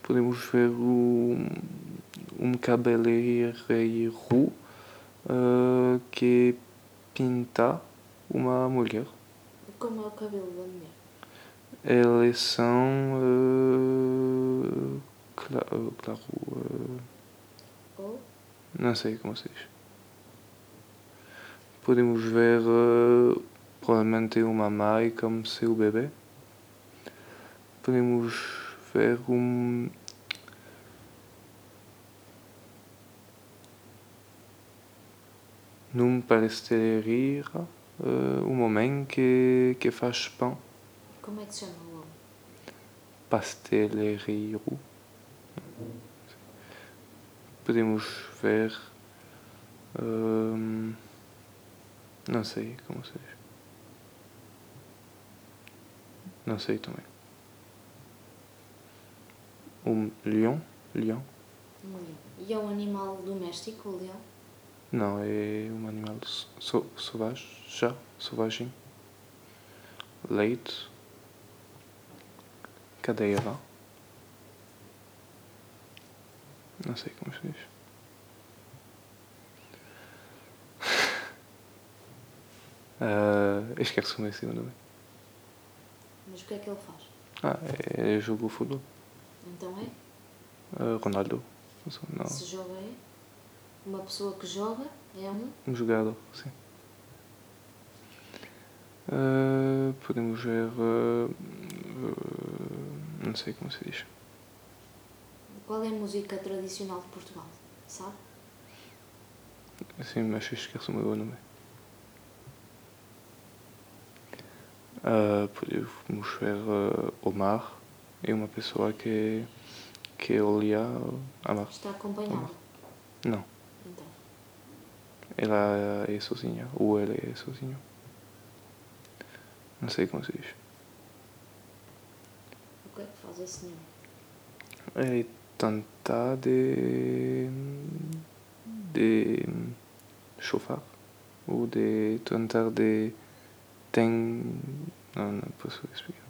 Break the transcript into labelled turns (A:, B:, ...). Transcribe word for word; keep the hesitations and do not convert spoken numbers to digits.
A: podemos ver um, um cabeleireiro uh, que pinta uma mulher.
B: Como é o cabelo da mulher?
A: Eles são uh, claro, claro uh,
B: Ou?
A: não sei como se diz. Podemos ver uh, provavelmente uma mãe como seu bebê. Podemos ver um numa pastelaria uh, um homem que, que faz pão.
B: Como é que se chama o homem?
A: Pasteleiro. Podemos ver um, não sei como se diz. Não sei também. Um leão? Leão?
B: Um leão. E é um animal doméstico, o leão?
A: Não, é um animal so, sauvage, já, selvagem. Leite. Cadeira. Não sei como se diz. Uh, esquece-me esse nome.
B: Mas o que é que ele faz?
A: Ah, é, é jogo de futebol.
B: Então é?
A: Uh, Ronaldo. Não.
B: Se joga é? Uma pessoa que joga é um?
A: Um jogador, sim. Uh, podemos ver. Uh, uh, não sei como se diz.
B: Qual é a música tradicional de Portugal? Sabe?
A: Sim, mas esqueço o meu nome. Uh, podemos ver uh, o mar e uma pessoa que, que olha a mar.
B: Está acompanhado?
A: Não.
B: Então.
A: Ela é sozinha. Ou ele é sozinho. Não sei como se diz.
B: O que é que faz a senhora?
A: É tentar de. de. chofar. Ou de tentar de. tem. não, não posso explicar.